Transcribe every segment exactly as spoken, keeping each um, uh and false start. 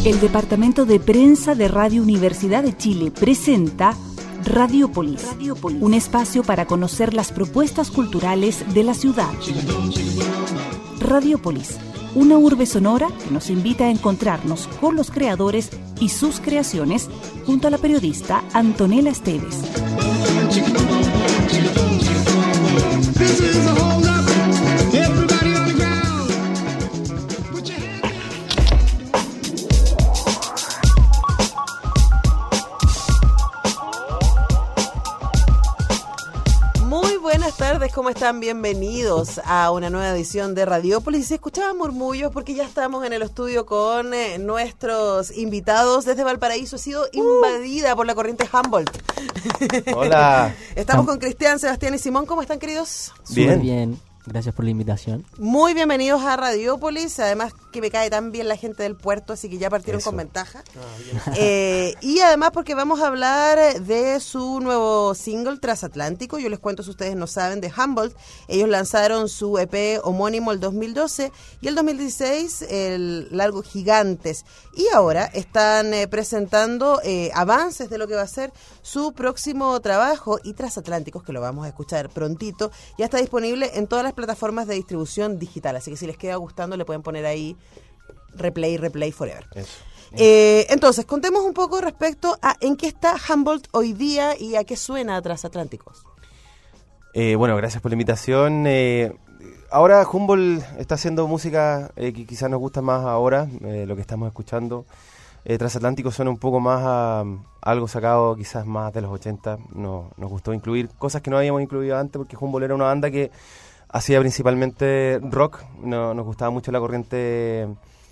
El Departamento de Prensa de Radio Universidad de Chile presenta Radiopolis, Radiopolis, un espacio para conocer las propuestas culturales de la ciudad. Radiopolis, una urbe sonora que nos invita a encontrarnos con los creadores y sus creaciones junto a la periodista Antonella Esteves. Buenas tardes, ¿cómo están? Bienvenidos a una nueva edición de Radiopolis. Se escuchaban murmullos porque ya estamos en el estudio con eh, nuestros invitados desde Valparaíso. Ha sido invadida por la corriente Humboldt. Hola. Estamos con Cristian, Sebastián y Simón. ¿Cómo están, queridos? Bien. Súper bien. Gracias por la invitación. Muy bienvenidos a Radiopolis. Además que me cae tan bien la gente del puerto, así que ya partieron Eso. con ventaja. Ah, eh, y además porque vamos a hablar de su nuevo single Transatlántico. Yo les cuento, si ustedes no saben, de Humboldt. Ellos lanzaron su E P homónimo el dos mil doce y el dos mil dieciséis el largo Gigantes. Y ahora están eh, presentando eh, avances de lo que va a ser su próximo trabajo, y Transatlánticos, que lo vamos a escuchar prontito, ya está disponible en todas las plataformas de distribución digital, así que si les queda gustando le pueden poner ahí replay, replay forever. Eso. Eh, entonces, contemos un poco respecto a en qué está Humboldt hoy día y a qué suena Transatlánticos. Eh, bueno, gracias por la invitación. Eh, ahora Humboldt está haciendo música eh, que quizás nos gusta más ahora, eh, lo que estamos escuchando. Eh, Transatlántico suena un poco más a, a algo sacado quizás más de los ochenta. No, nos gustó incluir cosas que no habíamos incluido antes, porque Humboldt era una banda que hacía principalmente rock. No, nos gustaba mucho la corriente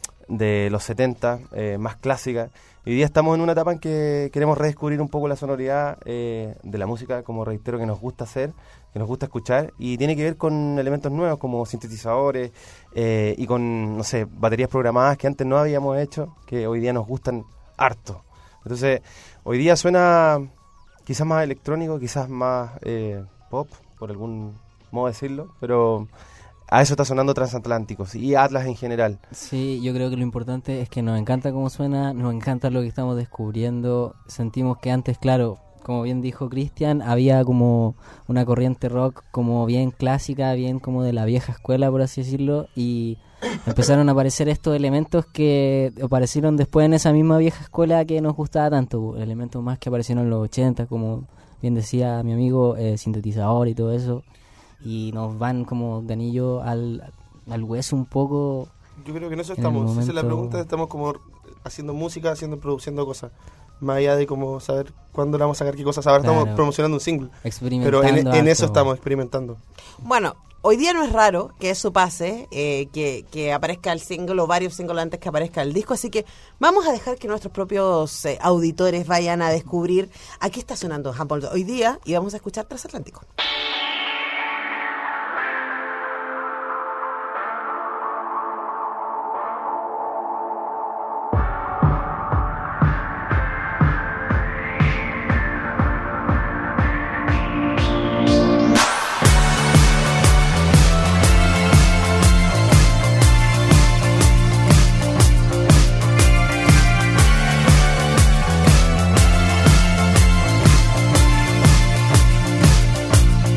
de los setenta, eh, más clásica. Y hoy día estamos en una etapa en que queremos redescubrir un poco la sonoridad eh, de la música, como reitero, que nos gusta hacer, que nos gusta escuchar, y tiene que ver con elementos nuevos como sintetizadores eh, y con, no sé, baterías programadas que antes no habíamos hecho, que hoy día nos gustan harto. Entonces, hoy día suena quizás más electrónico, quizás más eh, pop, por algún modo decirlo, pero a eso está sonando Transatlánticos y Atlas en general. Sí, yo creo que lo importante es que nos encanta cómo suena, nos encanta lo que estamos descubriendo. Sentimos que antes, claro, como bien dijo Cristian, había como una corriente rock como bien clásica, bien como de la vieja escuela, por así decirlo, y empezaron a aparecer estos elementos que aparecieron después en esa misma vieja escuela que nos gustaba tanto, elementos más que aparecieron en los ochenta, como bien decía mi amigo, eh, sintetizador y todo eso. Y nos van como de anillo al, al hueso un poco. Yo creo que en eso en estamos. el Esa es la momento- pregunta. Estamos como haciendo música, haciendo, produciendo cosas. Más allá de como saber cuándo le vamos a sacar qué cosas. Ahora Claro. estamos promocionando un single. Experimentando. Pero en, en harto. eso estamos experimentando. Bueno, hoy día no es raro que eso pase, eh, que, que aparezca el single o varios singles antes que aparezca el disco, así que vamos a dejar que nuestros propios eh, auditores vayan a descubrir a qué está sonando Humboldt hoy día, y vamos a escuchar Transatlántico. Thank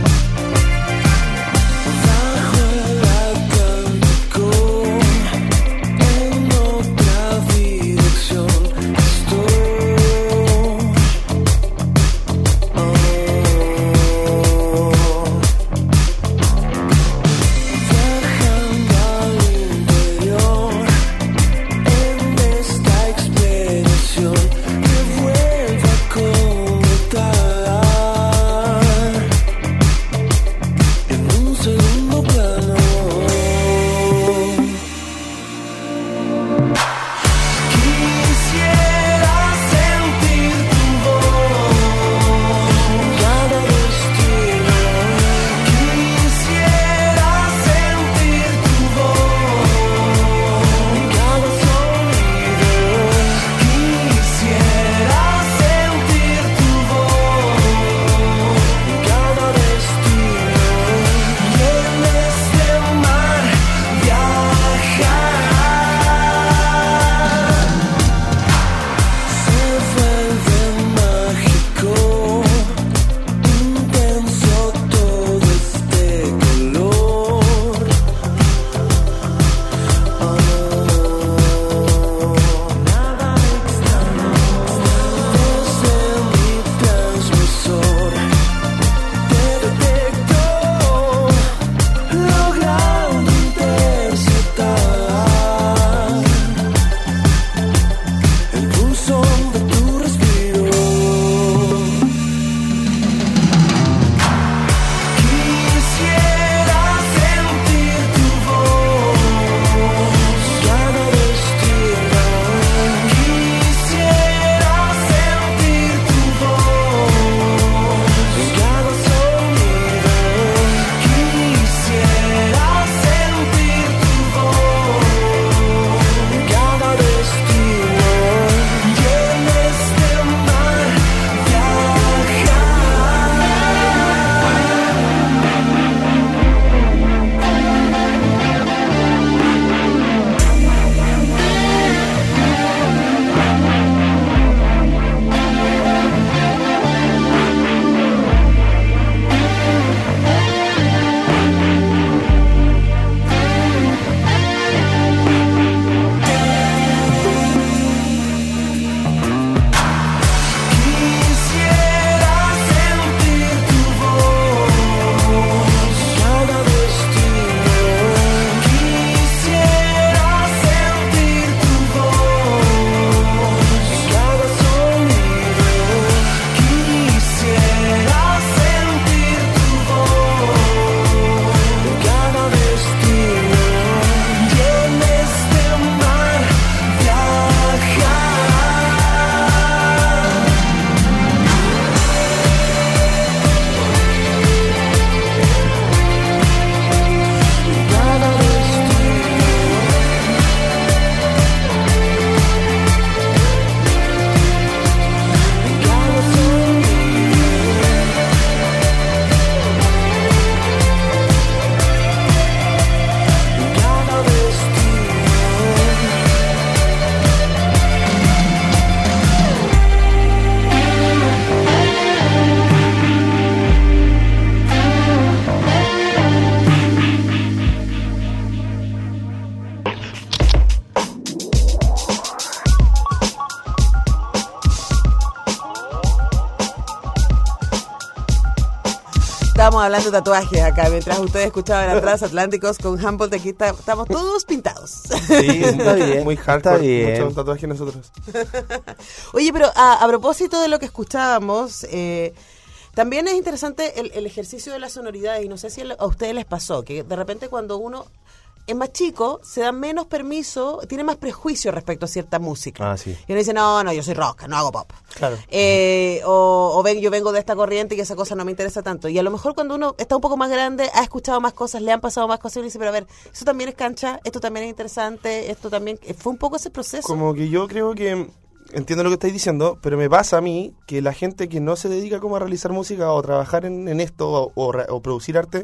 Estábamos hablando de tatuajes acá, mientras ustedes escuchaban a Transatlánticos con Humboldt, aquí está, estamos todos pintados. Sí, está bien. Muy Está hardcore, bien. mucho tatuaje nosotros. Oye, pero a, a propósito de lo que escuchábamos, eh, también es interesante el, el ejercicio de las sonoridades, y no sé si a ustedes les pasó, que de repente cuando uno es más chico, se da menos permiso, tiene más prejuicio respecto a cierta música. Ah, sí. Y uno dice, no, no, yo soy rock, no hago pop. Claro. Eh, o o ven, yo vengo de esta corriente y esa cosa no me interesa tanto. Y a lo mejor cuando uno está un poco más grande, ha escuchado más cosas, le han pasado más cosas, y uno dice, pero a ver, eso también es cancha, esto también es interesante, esto también... Fue un poco ese proceso. Como que yo creo que entiendo lo que estáis diciendo, pero me pasa a mí que la gente que no se dedica como a realizar música o trabajar en, en esto o, o, o producir arte,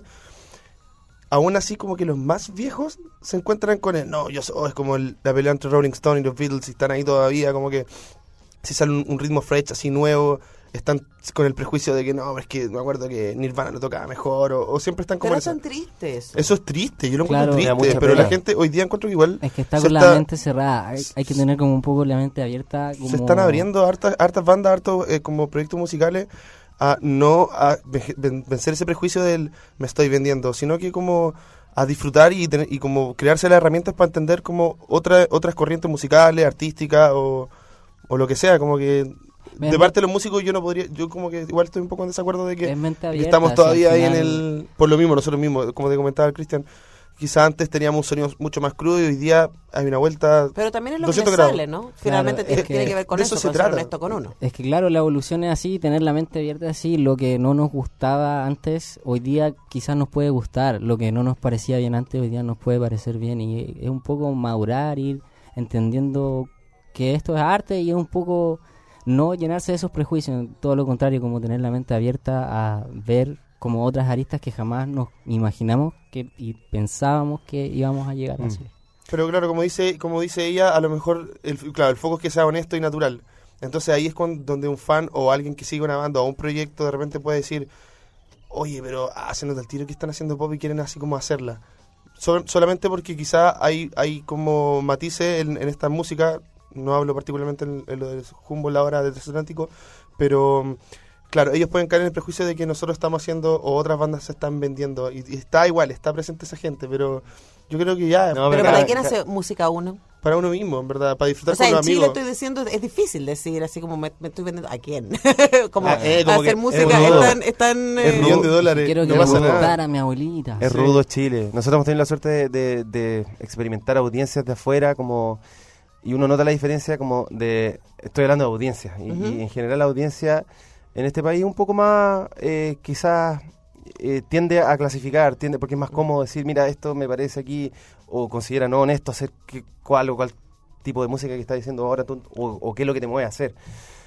aún así como que los más viejos se encuentran con el, no, yo soy, es como el, la pelea entre Rolling Stone y los Beatles, y están ahí todavía, como que si sale un, un ritmo fresh así nuevo, están con el prejuicio de que no, es que me acuerdo que Nirvana lo tocaba mejor, o, o siempre están como Pero esa- son tristes. Eso es triste, yo lo Claro. encuentro Me da triste, mucha pero pena. la gente hoy día encuentro que igual Es que está se con la está- mente cerrada. Hay, hay que tener como un poco la mente abierta. Como... se están abriendo hartas, hartas bandas, hartos eh, como proyectos musicales a no a ve- ven- vencer ese prejuicio del me estoy vendiendo, sino que como a disfrutar y, tener, y como crearse las herramientas para entender como otra, otras corrientes musicales, artísticas o, o lo que sea, como que Ven- de parte de los músicos yo no podría, yo como que igual estoy un poco en desacuerdo de que Es mente que abierta, estamos si todavía al ahí en final- el, por lo mismo, nosotros mismos, como te comentaba el Cristian, quizá antes teníamos un sonido mucho más crudo y hoy día hay una vuelta. Pero también es lo que doscientos le grados. sale, ¿no? Finalmente Claro, tiene, es que tiene que ver con de eso, eso se con ser trata. honesto con uno. Es que claro, la evolución es así, tener la mente abierta así, lo que no nos gustaba antes, hoy día quizás nos puede gustar, lo que no nos parecía bien antes, hoy día nos puede parecer bien, y es un poco madurar, ir entendiendo que esto es arte, y es un poco no llenarse de esos prejuicios, todo lo contrario, como tener la mente abierta a ver como otras aristas que jamás nos imaginamos que y pensábamos que íbamos a llegar a Mm. eso. Pero claro, como dice como dice ella, a lo mejor, el, claro, el foco es que sea honesto y natural. Entonces ahí es con, donde un fan o alguien que sigue una banda o un proyecto de repente puede decir, oye, pero hacen el tiro que están haciendo pop y quieren así como hacerla. Sol- solamente porque quizá hay, hay como matices en, en esta música, no hablo particularmente en, en lo del Humboldt ahora del Transatlántico, pero claro, ellos pueden caer en el prejuicio de que nosotros estamos haciendo o otras bandas se están vendiendo, y, y está igual, está presente esa gente, pero yo creo que ya, No, Pero Claro, ¿para quién claro. hace música uno? para uno mismo, en verdad, para disfrutar O sea, con en los Chile amigos. estoy diciendo, es difícil decir así como me, me estoy vendiendo. ¿A quién? como Ah, eh, como hacer que música es es rudo. tan... Es tan Es eh, Un millón de dólares, Quiero que no le pasa nada. gustara a mi abuelita. Es Sí. rudo Chile. Nosotros hemos tenido la suerte de, de- de experimentar audiencias de afuera, como y uno nota la diferencia como de, estoy hablando de audiencias, y, Ujú. y en general la audiencia en este país un poco más, eh, quizás eh, tiende a clasificar, tiende porque es más cómodo decir, mira, esto me parece aquí, o considera no honesto hacer que, cuál o cual tipo de música que está diciendo ahora tú, o, o qué es lo que te mueve a hacer.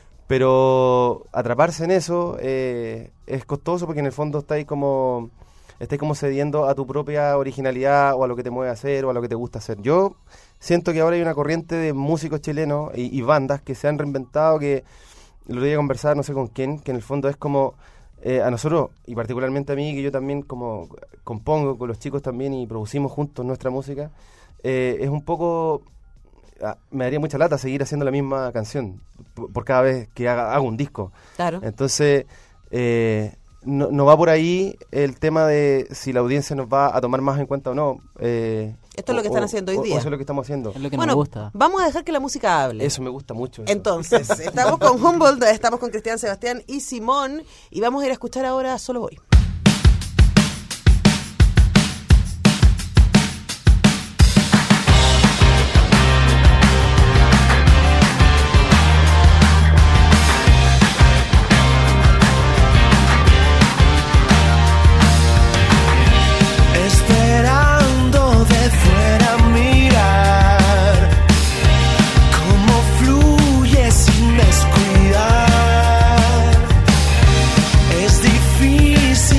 Pero atraparse en eso eh, es costoso porque en el fondo estáis como estáis como cediendo a tu propia originalidad o a lo que te mueve a hacer o a lo que te gusta hacer. Yo siento que ahora hay una corriente de músicos chilenos y, y bandas que se han reinventado, que lo voy a conversar no sé con quién, que en el fondo es como eh, a nosotros, y particularmente a mí, que yo también como compongo con los chicos también y producimos juntos nuestra música, eh, es un poco... ah, me daría mucha lata seguir haciendo la misma canción por, por cada vez que haga, hago un disco. Claro. Entonces, eh, no, no va por ahí el tema de si la audiencia nos va a tomar más en cuenta o no. eh, Esto es lo que o- están o- haciendo hoy o- o día. eso es lo que estamos haciendo. Es lo que Bueno, nos gusta. vamos a dejar que la música hable. Eso me gusta mucho. eso. Entonces, estamos con Humboldt, estamos con Cristian Sebastián y Simón, y vamos a ir a escuchar ahora Solo Voy. Esperando de fuera mirar cómo fluye sin descuidar. Es difícil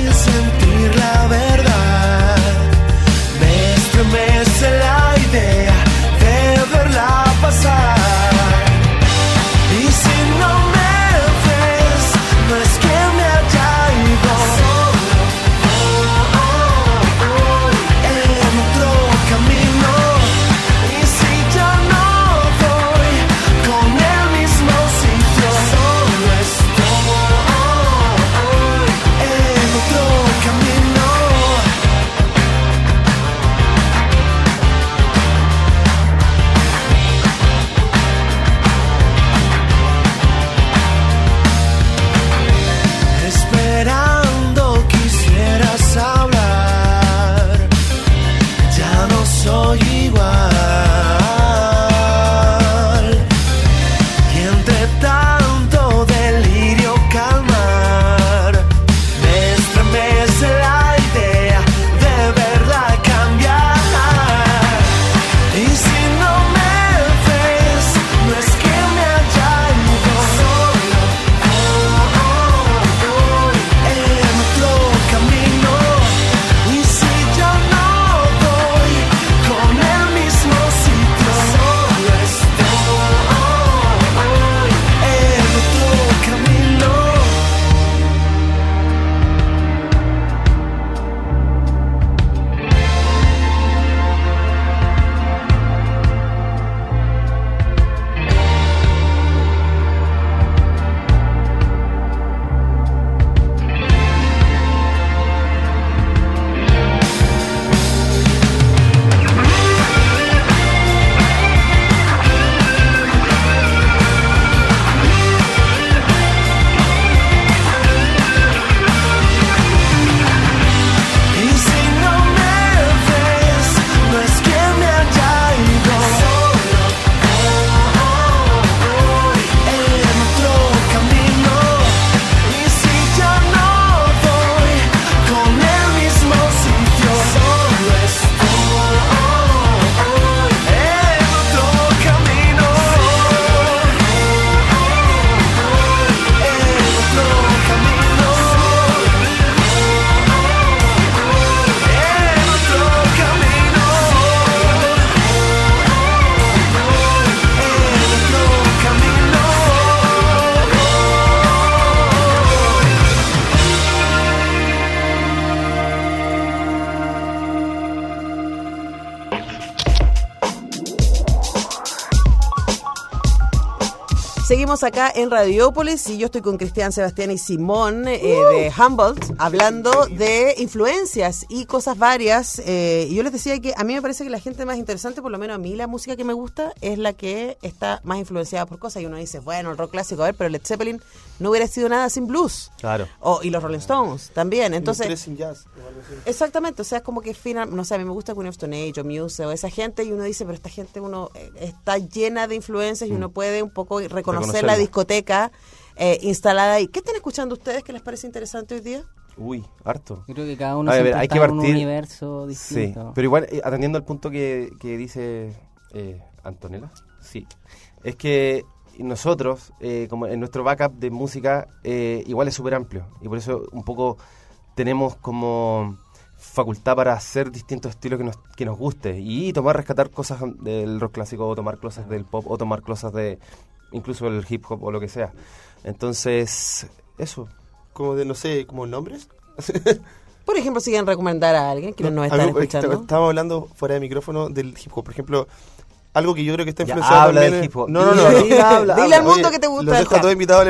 Seguimos acá en Radiópolis y yo estoy con Cristian, Sebastián y Simón eh, de Humboldt hablando de influencias y cosas varias. Eh, y yo les decía que a mí me parece que la gente más interesante, por lo menos a mí la música que me gusta, es la que está más influenciada por cosas. Y uno dice, bueno, el rock clásico, a ver, pero Led Zeppelin no hubiera sido nada sin blues. Claro. O, y los Rolling Stones también. Entonces, Tres sin jazz. exactamente, o sea, es como que final, no sé, a mí me gusta Queen of Stone Age o Muse o esa gente y uno dice, pero esta gente uno eh, está llena de influencias y uno puede un poco reconocer la discoteca eh, instalada ahí. ¿Qué están escuchando ustedes que les parece interesante hoy día? Uy, harto. Yo creo que cada uno A ver, siempre hay está que en un partir- universo distinto. Sí, pero igual, eh, atendiendo al punto que, que dice eh, Antonella, sí, es que nosotros, eh, como en nuestro backup de música, eh, igual es súper amplio, y por eso un poco tenemos como facultad para hacer distintos estilos que nos, que nos guste, y tomar, rescatar cosas del rock clásico, o tomar cosas del pop, o tomar cosas de incluso el hip hop, o lo que sea. Entonces, eso. Como de, no sé, como nombres. Por ejemplo, si quieren recomendar a alguien que no, nos a están mí, escuchando. Estábamos hablando fuera de micrófono del hip hop. Por ejemplo, algo que yo creo que está Ya, influenciado habla también del en- hip hop. No, no, no. Dile, no. dile, habla, Dile habla. al mundo Oye, que te gusta Los el dejo a trap. todos invitados.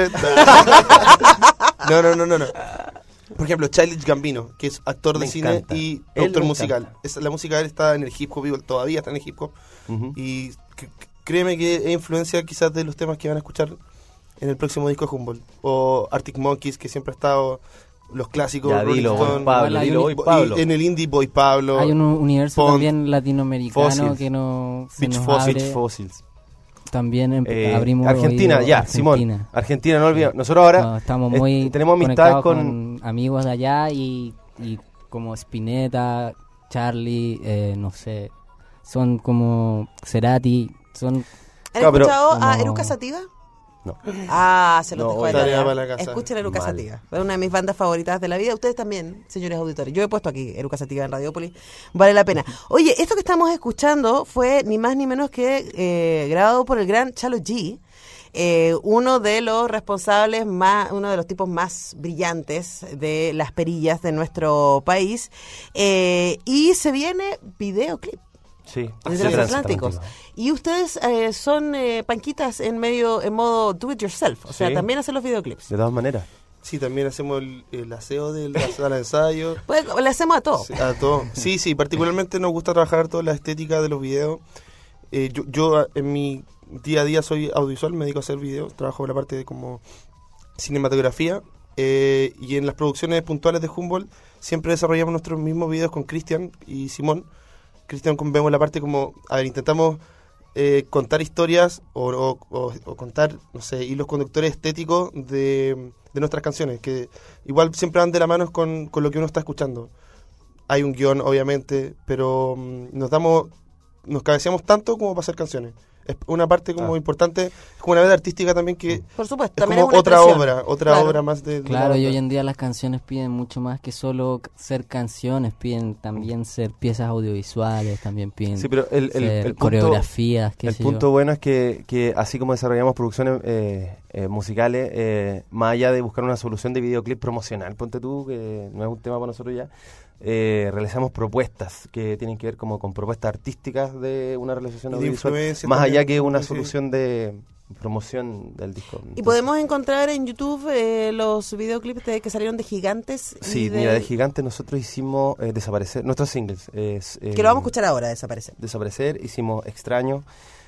No, no, no, no, no. Por ejemplo, Childish Gambino, que es actor Me de cine encanta. y Él productor me musical. encanta. Es, la música de él está en el hip hop, igual, todavía está en el hip hop. Ujú. Y c- créeme que es influencia quizás de los temas que van a escuchar en el próximo disco de Humboldt. O Arctic Monkeys, que siempre ha estado, los clásicos. Ya, Rolling dilo, Stone, Boy Pablo, Igual hay dilo, un- Boy y Pablo. en el indie Boy Pablo. Hay un universo Pond, también latinoamericano Fossils, que no se Beach nos Fossils, abre. Fossils. También em- Eh, abrimos Argentina, oído ya, a Simón. Argentina. Argentina, no olvidemos. Nosotros ahora No, estamos eh, muy tenemos amistad conectados con... con amigos de allá y, y como Spinetta, Charlie, eh, no sé, son como Cerati, son ¿Han Claro, pero- escuchado a como- Eruca Sativa? No. Ah, se los No, dejo de tarea tarea. para la casa. Escuchen a Eruca Mal. Sativa. Es una de mis bandas favoritas de la vida. Ustedes también, señores auditores. Yo he puesto aquí Eruca Sativa en Radiópolis. Vale la pena. Oye, esto que estamos escuchando fue ni más ni menos que eh, grabado por el gran Chalo G. Eh, uno de los responsables más, uno de los tipos más brillantes de las perillas de nuestro país. Eh, y se viene videoclip. Sí, De sí, transatlánticos. transatlántico. Y ustedes eh, son eh, panquitas en medio, en modo do it yourself. O sea, Sí. también hacen los videoclips. De todas maneras. Sí, también hacemos el, el aseo de la sala de ensayo. Pues le hacemos a todo. Sí, a todo. Sí, sí, particularmente nos gusta trabajar toda la estética de los videos. Eh, yo, yo a- en mi día a día soy audiovisual, me dedico a hacer videos, trabajo en la parte de como cinematografía eh, y en las producciones puntuales de Humboldt siempre desarrollamos nuestros mismos videos con Cristian y Simón. Cristian con- vemos la parte como, a ver, intentamos eh, contar historias o, o- o- o contar, no sé, hilos conductores estéticos de, de nuestras canciones, que igual siempre van de la mano con, con lo que uno está escuchando. Hay un guión, obviamente, pero mm, nos damos, nos cabeceamos tanto como para hacer canciones. Es una parte como Ah. importante, es como una veda artística también que Por supuesto. es También como es una otra expresión. obra, otra Claro. obra más de, de claro, la y banda. hoy en día las canciones piden mucho más que solo c- ser canciones, piden también ser piezas audiovisuales, también piden Sí, pero el, el, ser el punto, coreografías, qué el sé punto yo. bueno es que, que así como desarrollamos producciones eh, eh, musicales, eh, más allá de buscar una solución de videoclip promocional, ponte tú, que no es un tema para nosotros ya, eh, realizamos propuestas que tienen que ver como con propuestas artísticas de una realización Y de audiovisual, influencia más también, allá que una sí. solución de promoción del disco. Y Entonces, podemos encontrar en YouTube eh, los videoclips de, que salieron de Gigantes. y Sí, de- mira, de Gigante nosotros hicimos eh, Desaparecer, nuestros singles. Es, eh, Que lo vamos a escuchar ahora, Desaparecer. Desaparecer, hicimos Extraño,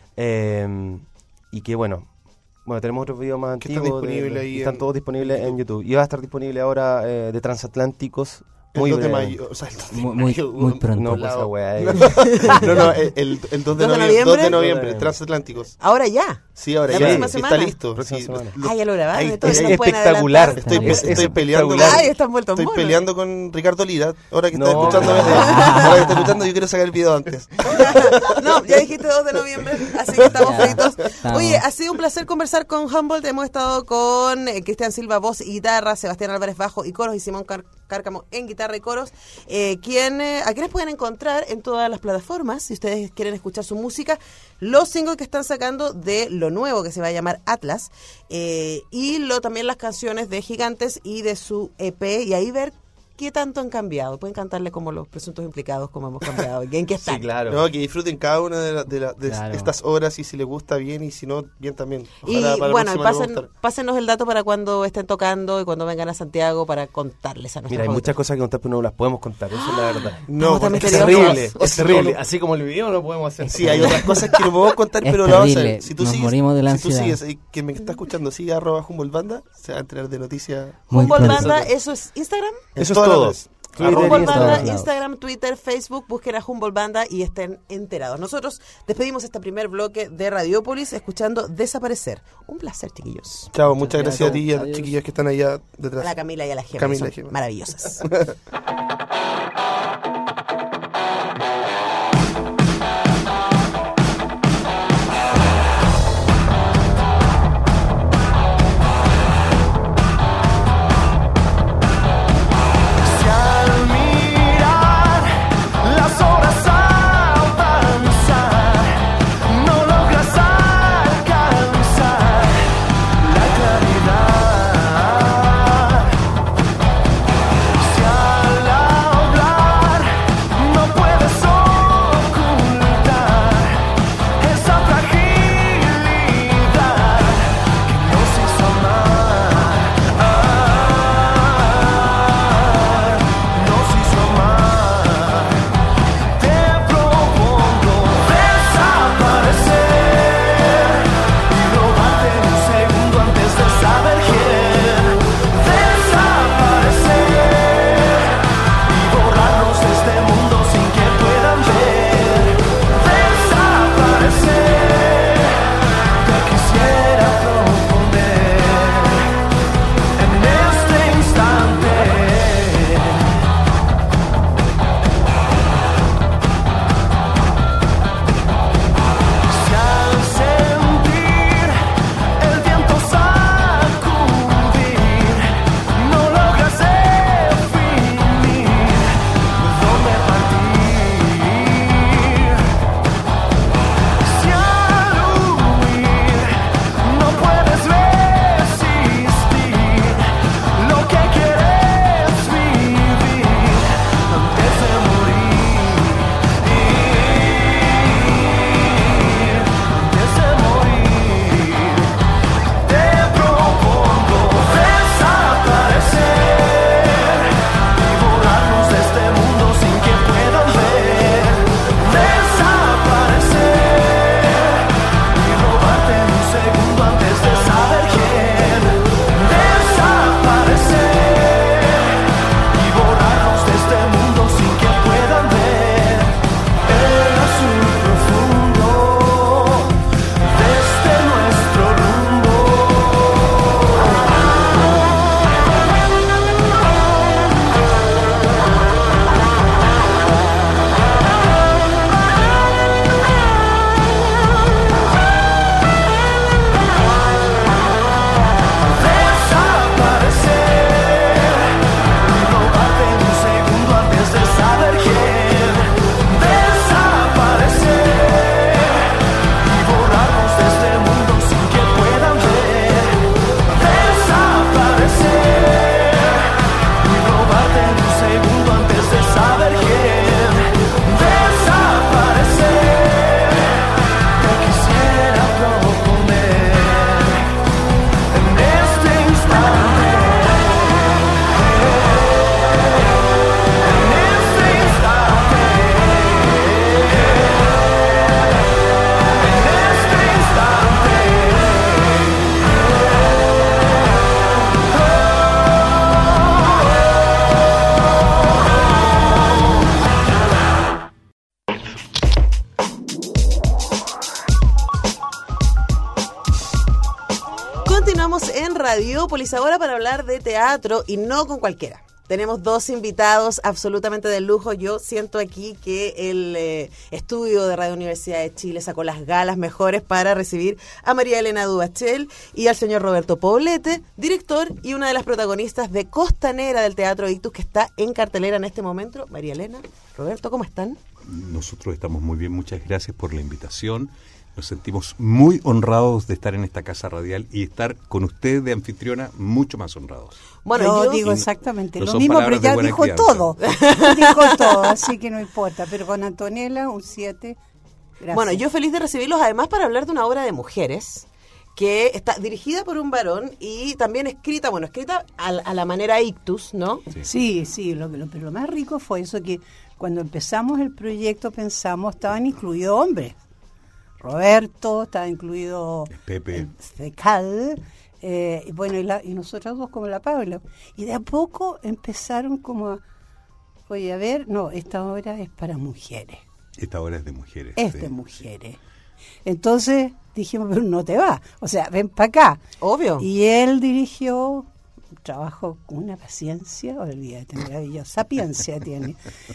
eh, y que bueno, bueno tenemos otros videos más Que están antiguos. de- disponibles de- ahí y están en- todos disponibles en en YouTube. Y va a estar disponible ahora eh, de Transatlánticos. El Muy dos de breve. mayo, o sea, el dos de Muy- muy- mayo, muy un- pronto. No, un pues esa lado. weá, eh. No, no, el, el, el dos de ¿dos de noviembre, noviembre? dos de noviembre, Sí. Transatlánticos. Ahora ya. Sí, ahora ¿La ya próxima está semana? listo. Próxima Sí, semana. lo- Ah, ya lo grabaron. Ay, entonces es nos pueden espectacular. adelantar. Estoy, Es estoy peleando, espectacular. Ay, están vueltos estoy monos. peleando con Ricardo Lira. Ahora que está No. escuchando, ahora que está escuchando, yo quiero sacar el video antes. No, ya dijiste dos de noviembre, así que estamos Ya, fritos. estamos. Oye, ha sido un placer conversar con Humboldt. Hemos estado con eh, Cristian Silva, voz y guitarra, Sebastián Álvarez, bajo y coros, y Simón Car- Cárcamo en guitarra y coros. Eh, quien, eh, a quienes pueden encontrar en todas las plataformas, si ustedes quieren escuchar su música, los singles que están sacando de lo nuevo que se va a llamar Atlas, eh, y lo también las canciones de Gigantes y de su E P, y ahí ver qué tanto han cambiado. Pueden cantarle como los presuntos implicados, como hemos cambiado, en qué están. Sí, claro. No, que disfruten cada una de, la- de, la- de Claro. estas horas y si les gusta bien y si no, bien también. Y Ojalá para la bueno, y próxima les va a pasen, gustar. pásenos el dato para cuando estén tocando y cuando vengan a Santiago para contarles a nuestros Mira, hay muchas auditores. cosas que contar, pero no las podemos contar, eso es la verdad. No, Estamos tan porque Es misteriosos. terrible, O es si terrible. no- Así como el video no lo podemos hacer. Sí, hay otras cosas que no podemos contar, Es pero lo vamos a terrible, hacer. Si tú nos sigues, morimos de la si tú ansiedad. sigues, y quien me está escuchando, sigue arroba Humboldt Banda, se va a enterar de noticias. Muy Humboldt pronto. Banda, ¿eso es Instagram? en Eso es todas las todo. redes. Twitter, Arroba Humboldt Instagram. Banda, lados. Instagram, Twitter, Facebook, busquen a Humboldt Banda y estén enterados. Nosotros despedimos este primer bloque de Radiópolis escuchando Desaparecer. Un placer, chiquillos. Chao, muchas Gracias. gracias a ti y a las Adiós. chiquillas que están allá A detrás. la Camila y a la Gemma, Camila son y Gemma. maravillosas. Si al mirar las horas avanzar, no logras alcanzar la claridad. Si al hablar no puedes ocultar esa fragilidad que nos hizo amar, nos hizo amar, te propongo desaparecer y robarte un segundo antes de saber quién. Desaparecer y borrarnos de este mundo sin que puedan ver. Desaparecer, te quisiera proponer en este instante. Si al sentir el viento sacudir no logras definir dónde partir, si al huir no puedes resistir lo que quieres vivir antes de morir, antes de morir, te propongo desaparecer y borrarnos de este mundo sin que puedan ver. Desaparecer y robarte en un segundo antes de saber quién. Desaparecer y borrarnos de este mundo sin que puedan ver el azul profundo desde nuestro rumbo. Desaparecer y robarte en un segundo antes de saber quién. Desaparecer y borrarnos de este mundo sin que puedan ver. Desaparecer y robarte en un segundo antes de saber quién. Desaparecer, te quisiera proponer en este instante. En este instante. En este instante. Continuamos en Radiópolis ahora para hablar de teatro y no con cualquiera. Tenemos dos invitados absolutamente de lujo. Yo siento aquí que el eh, estudio de Radio Universidad de Chile sacó las galas mejores para recibir a María Elena Dubachel y al señor Roberto Poblete, director y una de las protagonistas de Costanera del Teatro Ictus, que está en cartelera en este momento. María Elena, Roberto, ¿cómo están? Nosotros estamos muy bien, muchas gracias por la invitación. Nos sentimos muy honrados de estar en esta casa radial y estar con usted de anfitriona mucho más honrados. Bueno, yo, yo digo exactamente no lo mismo, pero ya dijo crianza. todo. dijo todo, así que no importa. Pero con Antonella, un siete. Gracias. Bueno, yo feliz de recibirlos, además para hablar de una obra de mujeres que está dirigida por un varón y también escrita, bueno, escrita a, a la manera ictus, ¿no? Sí, sí, sí lo, lo, pero lo más rico fue eso que cuando empezamos el proyecto pensamos, estaban incluidos hombres. Roberto, estaba incluido Pepe, Fecal, eh, y bueno, y, la, y nosotros dos como la Paula. Y de a poco empezaron como a, oye, a ver, no, esta obra es para mujeres. Esta obra es de mujeres. Es sí, de mujeres. Entonces dijimos, pero no te va, o sea, ven para acá. Obvio. Y él dirigió, trabajó con una paciencia, olvídate, maravillosa, sapiencia tiene.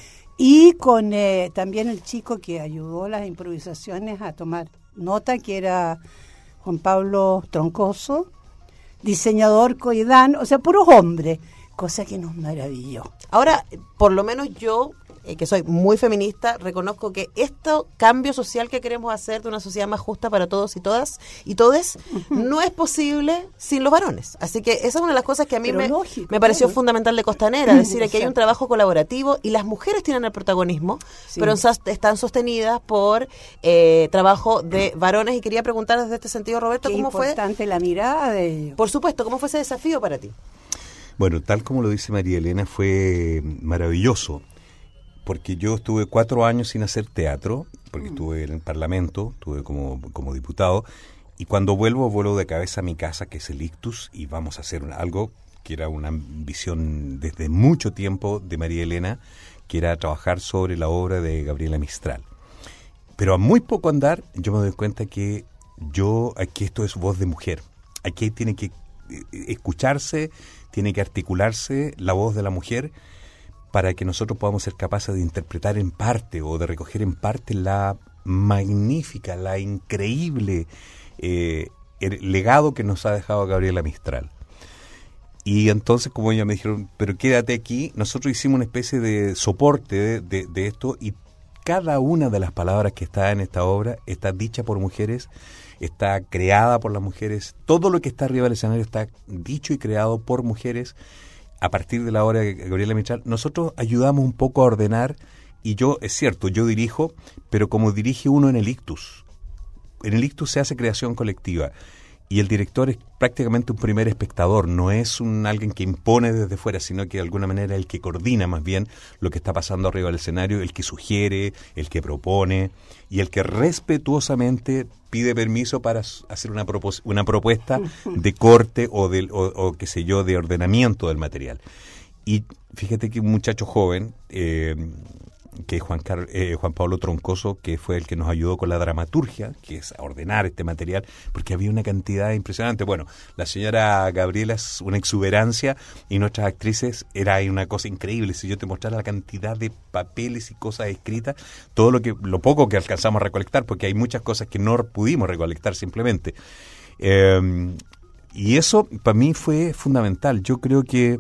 Y con eh, también el chico que ayudó las improvisaciones a tomar nota, que era Juan Pablo Troncoso, diseñador Coidán, o sea, puros hombres, cosa que nos maravilló. Ahora, por lo menos yo, eh, que soy muy feminista, reconozco que este cambio social que queremos hacer de una sociedad más justa para todos y todas y todes, no es posible sin los varones. Así que esa es una de las cosas que a mí me, lógico, me pareció claro. fundamental de Costanera, decir que hay un trabajo colaborativo y las mujeres tienen el protagonismo, sí. pero están sostenidas por eh, trabajo de varones. Y quería preguntar desde este sentido, Roberto, Qué ¿cómo fue? importante la mirada de ellos. Por supuesto, ¿cómo fue ese desafío para ti? Bueno, tal como lo dice María Elena, fue maravilloso. Porque yo estuve cuatro años sin hacer teatro, porque mm. estuve en el Parlamento, estuve como, como diputado, y cuando vuelvo, vuelvo de cabeza a mi casa, que es el Ictus, y vamos a hacer un, algo que era una ambición desde mucho tiempo de María Elena, que era trabajar sobre la obra de Gabriela Mistral. Pero a muy poco andar, yo me doy cuenta que yo, aquí esto es voz de mujer, aquí tiene que escucharse, tiene que articularse la voz de la mujer, para que nosotros podamos ser capaces de interpretar en parte o de recoger en parte la magnífica, la increíble eh, el legado que nos ha dejado Gabriela Mistral. Y entonces, como ella me dijeron, pero quédate aquí, nosotros hicimos una especie de soporte de, de, de esto, y cada una de las palabras que está en esta obra está dicha por mujeres, está creada por las mujeres, todo lo que está arriba del escenario está dicho y creado por mujeres. A partir de la obra de Gabriela Mistral, nosotros ayudamos un poco a ordenar, y yo, es cierto, yo dirijo, pero como dirige uno en el Ictus. En el Ictus se hace creación colectiva, y el director es prácticamente un primer espectador, no es un alguien que impone desde fuera, sino que de alguna manera el que coordina más bien lo que está pasando arriba del escenario, el que sugiere, el que propone, y el que respetuosamente pide permiso para hacer una, propos- una propuesta de corte o, de, o, o qué sé yo, de ordenamiento del material. Y fíjate que un muchacho joven, eh, que es Juan, Car- eh, Juan Pablo Troncoso, que fue el que nos ayudó con la dramaturgia, que es a ordenar este material, porque había una cantidad impresionante. Bueno, la señora Gabriela es una exuberancia, y nuestras actrices era una cosa increíble. Si yo te mostrara la cantidad de papeles y cosas escritas, todo lo que lo poco que alcanzamos a recolectar, porque hay muchas cosas que no pudimos recolectar simplemente. Eh, y eso para mí fue fundamental. Yo creo que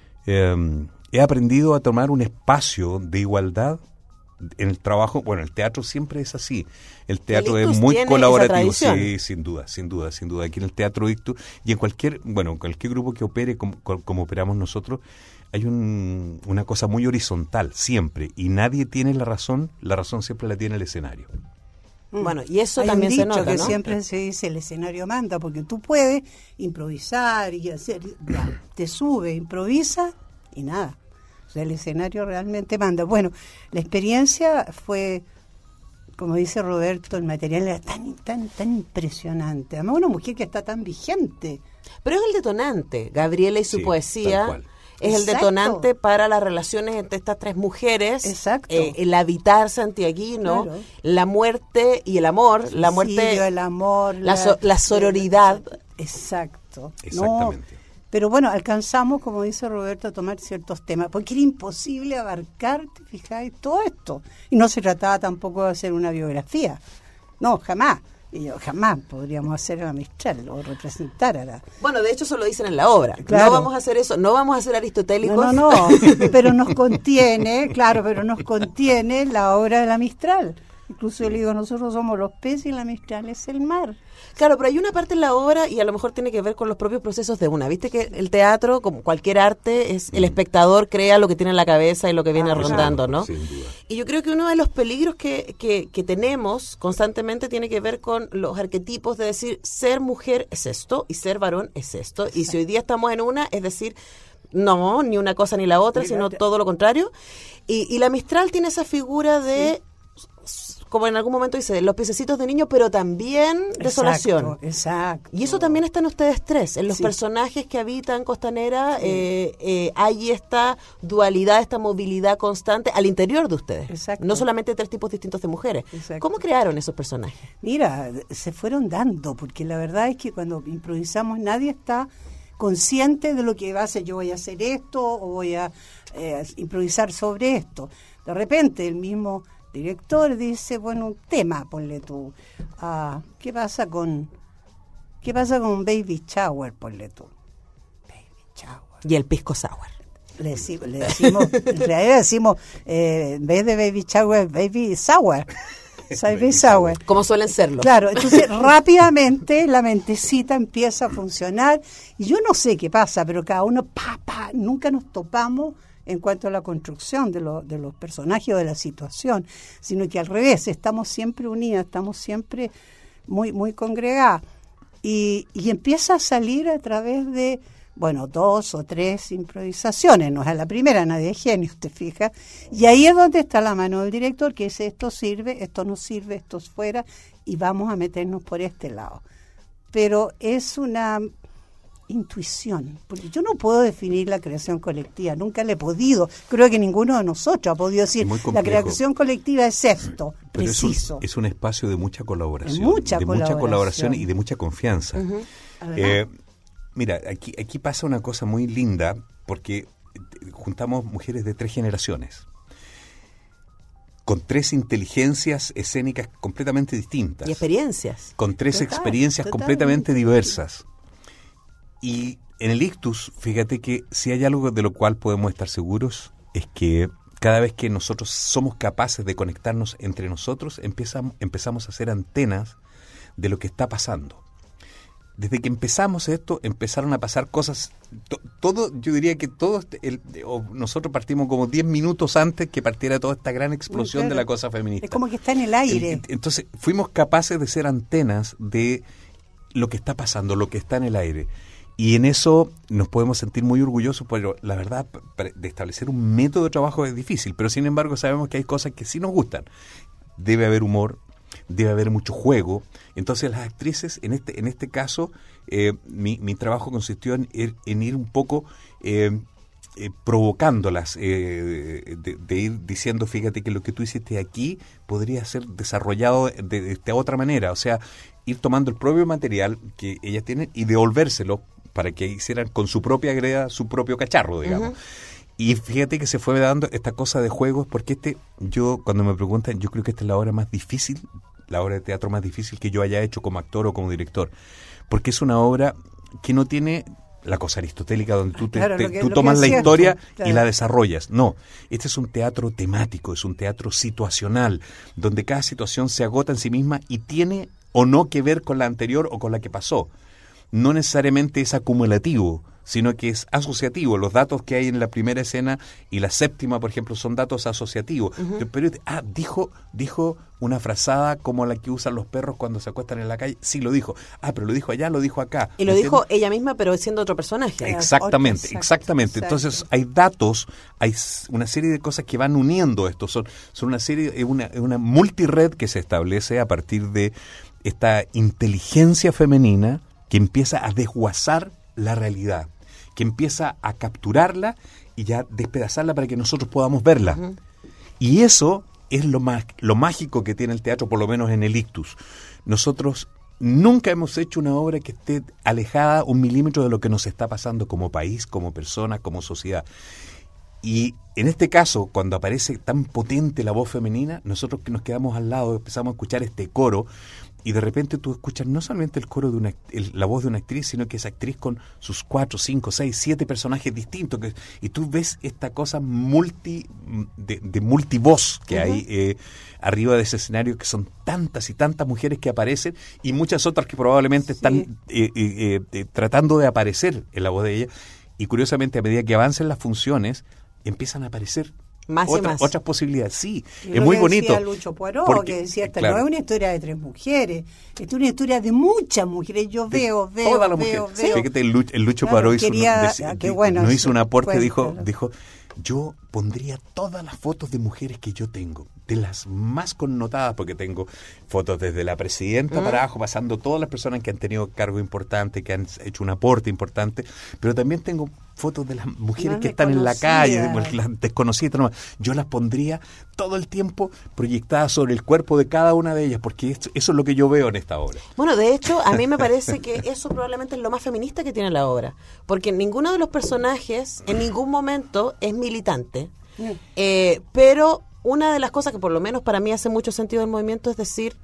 eh, he aprendido a tomar un espacio de igualdad en el trabajo. Bueno, el teatro siempre es así. El teatro el es muy colaborativo. Sí, sin duda, sin duda, sin duda. Aquí en el Teatro Ictus y en cualquier, bueno, cualquier grupo que opere como, como operamos nosotros, hay un, una cosa muy horizontal siempre, y nadie tiene la razón. La razón siempre la tiene el escenario. Bueno, y eso Hay también un se dicho nota, que ¿no? siempre se dice, el escenario manda, porque tú puedes improvisar y hacer, ya, te sube, improvisa y nada. O sea, el escenario realmente manda. Bueno, la experiencia fue, como dice Roberto, el material era tan, tan, tan impresionante. Además, una mujer que está tan vigente. Pero es el detonante, Gabriela y su Sí, poesía. tal cual. Es el Exacto. detonante para las relaciones entre estas tres mujeres. Exacto. Eh, el habitar santiaguino, Claro. la muerte y el amor, la muerte, Suicidio, el amor, la, so- la sororidad. Exacto. Exactamente. No, pero bueno, alcanzamos, como dice Roberto, a tomar ciertos temas, porque era imposible abarcar, ¿te fijáis? Todo esto. Y no se trataba tampoco de hacer una biografía. No, jamás. Y yo, jamás podríamos hacer a Mistral o representar a la... Bueno, de hecho eso lo dicen en la obra. Claro. No vamos a hacer eso, no vamos a ser aristotélicos. No, no, no, pero nos contiene, claro, pero nos contiene la obra de la Mistral. Incluso yo le digo, nosotros somos los peces y la Mistral es el mar. Claro, pero hay una parte en la obra y a lo mejor tiene que ver con los propios procesos de una. Viste que el teatro, como cualquier arte, es el espectador crea lo que tiene en la cabeza y lo que viene Ah, rondando, claro, ¿no? sin duda. Y yo creo que uno de los peligros que, que, que tenemos constantemente tiene que ver con los arquetipos de decir, ser mujer es esto y ser varón es esto. Y si hoy día estamos en una, es decir, no, ni una cosa ni la otra, Mira, sino te- todo lo contrario. Y, y la Mistral tiene esa figura de, como en algún momento dice, los piececitos de niño, pero también desolación. Exacto, exacto. Y eso también está en ustedes tres, en los Sí. personajes que habitan Costanera, eh, eh, hay esta dualidad, esta movilidad constante al interior de ustedes. Exacto. No solamente tres tipos distintos de mujeres. Exacto. ¿Cómo crearon esos personajes? Mira, se fueron dando, porque la verdad es que cuando improvisamos nadie está consciente de lo que va a hacer. Yo voy a hacer esto o voy a eh, improvisar sobre esto. De repente el mismo director dice, bueno, un tema, ponle tú. Ah, ¿Qué pasa con qué pasa con Baby Shower, ponle tú? Baby Shower. Y el pisco sour. Le, deci- le decimos, en realidad decimos, eh, en vez de Baby Shower, Baby Sour. Baby Sour. Como suelen serlo. Claro, entonces rápidamente la mentecita empieza a funcionar y yo no sé qué pasa, pero cada uno, pa, pa, nunca nos topamos en cuanto a la construcción de, lo, de los personajes o de la situación, sino que al revés, estamos siempre unidas, estamos siempre muy, muy congregadas y, y empieza a salir a través de, bueno, dos o tres improvisaciones, no es a la primera, nadie es genio, te fijas, y ahí es donde está la mano del director, que dice, esto sirve, esto no sirve, esto es fuera, y vamos a meternos por este lado. Pero es una intuición, porque yo no puedo definir la creación colectiva, nunca le he podido, creo que ninguno de nosotros ha podido decir, Es muy la complejo. creación colectiva es esto, Pero es un, preciso. es un espacio de mucha colaboración, De mucha de mucha colaboración. colaboración y de mucha confianza. Además, Eh, mira, aquí, aquí pasa una cosa muy linda porque eh, juntamos mujeres de tres generaciones con tres inteligencias escénicas completamente distintas, Y experiencias. con tres Total, experiencias totalmente. completamente diversas. Y en el Ictus, fíjate que si hay algo de lo cual podemos estar seguros es que cada vez que nosotros somos capaces de conectarnos entre nosotros, empezamos, empezamos a hacer antenas de lo que está pasando. Desde que empezamos esto, empezaron a pasar cosas, to, todo, yo diría que todo, este- el, o nosotros partimos como diez minutos antes que partiera toda esta gran explosión Claro. de la cosa feminista. es como que está en el aire. El- entonces, fuimos capaces de ser antenas de lo que está pasando, lo que está en el aire. Y en eso nos podemos sentir muy orgullosos, pero la verdad, pa- pa- de establecer un método de trabajo es difícil, pero sin embargo sabemos que hay cosas que sí nos gustan. Debe haber humor, debe haber mucho juego. Entonces las actrices, en este en este caso, eh, mi, mi trabajo consistió en ir, en ir un poco eh, eh, provocándolas, eh, de, de ir diciendo, fíjate que lo que tú hiciste aquí podría ser desarrollado de, de esta otra manera. O sea, ir tomando el propio material que ellas tienen y devolvérselo para que hicieran con su propia greda su propio cacharro, digamos. Y fíjate que se fue dando esta cosa de juegos, porque este, yo cuando me preguntan, yo creo que esta es la obra más difícil, la obra de teatro más difícil que yo haya hecho como actor o como director, porque es una obra que no tiene la cosa aristotélica donde tú, te- Claro, te- lo que- tú lo que tomas es la cierto, historia y claro. la desarrollas. No, este es un teatro temático, es un teatro situacional, donde cada situación se agota en sí misma y tiene o no que ver con la anterior o con la que pasó. No necesariamente es acumulativo, sino que es asociativo. Los datos que hay en la primera escena y la séptima, por ejemplo, son datos asociativos. Pero, ah, dijo, dijo una frazada como la que usan los perros cuando se acuestan en la calle. Sí, lo dijo. Ah, pero lo dijo allá, lo dijo acá. Y lo ¿Me dijo entiendes? ella misma, pero siendo otro personaje. Exactamente, Exacto, exactamente. exacto. Entonces hay datos, hay s- una serie de cosas que van uniendo esto. Son, son una serie, es una, es una multired que se establece a partir de esta inteligencia femenina que empieza a desguazar la realidad, que empieza a capturarla y ya despedazarla para que nosotros podamos verla. Y eso es lo más, lo mágico que tiene el teatro, por lo menos en el Ictus. Nosotros nunca hemos hecho una obra que esté alejada un milímetro de lo que nos está pasando como país, como persona, como sociedad. Y en este caso, cuando aparece tan potente la voz femenina, nosotros que nos quedamos al lado, empezamos a escuchar este coro y de repente tú escuchas no solamente el coro de una, el, la voz de una actriz, sino que esa actriz con sus cuatro, cinco, seis, siete personajes distintos, que, y tú ves esta cosa multi de, de multivoz que uh-huh. hay eh, arriba de ese escenario, que son tantas y tantas mujeres que aparecen y muchas otras que probablemente sí. están eh, eh, eh, tratando de aparecer en la voz de ella, y curiosamente a medida que avancen las funciones empiezan a aparecer más Otra, y más. otras posibilidades, sí, y es muy que bonito. Decía Lucho Poirot, porque, que decía, esta claro, no es una historia de tres mujeres, es una historia de muchas mujeres. Yo veo, veo, todas las veo, mujeres. veo. Fíjate, el Lucho, el Lucho Claro, Poirot hizo, quería- un- ah, de- qué de- bueno, nos hizo un aporte, dijo, cuéntalo. dijo, yo pondría todas las fotos de mujeres que yo tengo, de las más connotadas, porque tengo fotos desde la presidenta Mm. para abajo, pasando todas las personas que han tenido cargo importante, que han hecho un aporte importante, pero también tengo fotos de las mujeres Más que están en la calle, desconocidas. las desconocidas, no, yo las pondría todo el tiempo proyectadas sobre el cuerpo de cada una de ellas, porque esto- eso es lo que yo veo en esta obra. Bueno, de hecho, a mí me parece que eso probablemente es lo más feminista que tiene la obra, porque ninguno de los personajes en ningún momento es militante, eh, pero una de las cosas que por lo menos para mí hace mucho sentido del movimiento es decir,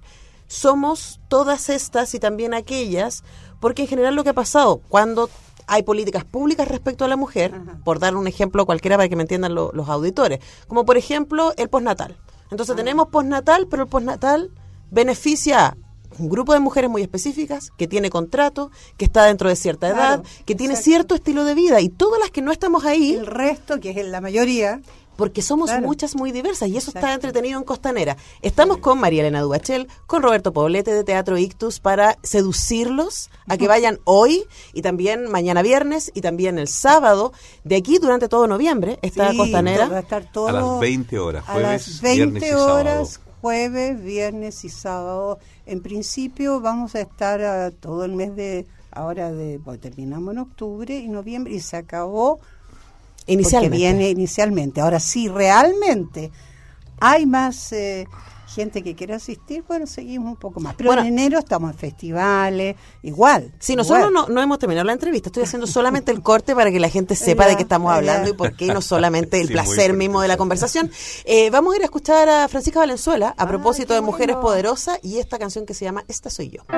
somos todas estas y también aquellas, porque en general lo que ha pasado cuando hay políticas públicas respecto a la mujer, Ajá. por dar un ejemplo cualquiera para que me entiendan lo- los auditores, como por ejemplo el postnatal. Entonces tenemos postnatal, pero el postnatal beneficia a un grupo de mujeres muy específicas, que tiene contrato, que está dentro de cierta edad, Claro, que tiene exacto. cierto estilo de vida, y todas las que no estamos ahí, El resto, que es la mayoría, porque somos Claro. muchas muy diversas, y eso está Exacto. entretenido en Costanera. Estamos con María Elena Dubachel, con Roberto Poblete de Teatro Ictus, para seducirlos a que vayan hoy, y también mañana viernes, y también el sábado, de aquí durante todo noviembre, está sí, Costanera. va a estar todo A las veinte horas, a jueves, las viernes veinte y sábado. horas, jueves, viernes y sábado. En principio vamos a estar a todo el mes de ahora de pues, terminamos en octubre y noviembre y se acabó Inicialmente. porque viene inicialmente. Ahora sí, realmente hay más eh, gente que quiere asistir, bueno, seguimos un poco más. Pero Bueno. en enero estamos en festivales, igual. Sí, nosotros igual. no, no hemos terminado la entrevista, estoy haciendo solamente el corte para que la gente sepa Ya, de qué estamos ya. hablando y por qué, no solamente el Sí, muy placer mismo de la conversación. Eh, vamos a ir a escuchar a Francisca Valenzuela a Ah, propósito qué de Mujeres bueno. Poderosas y esta canción que se llama Esta Soy Yo.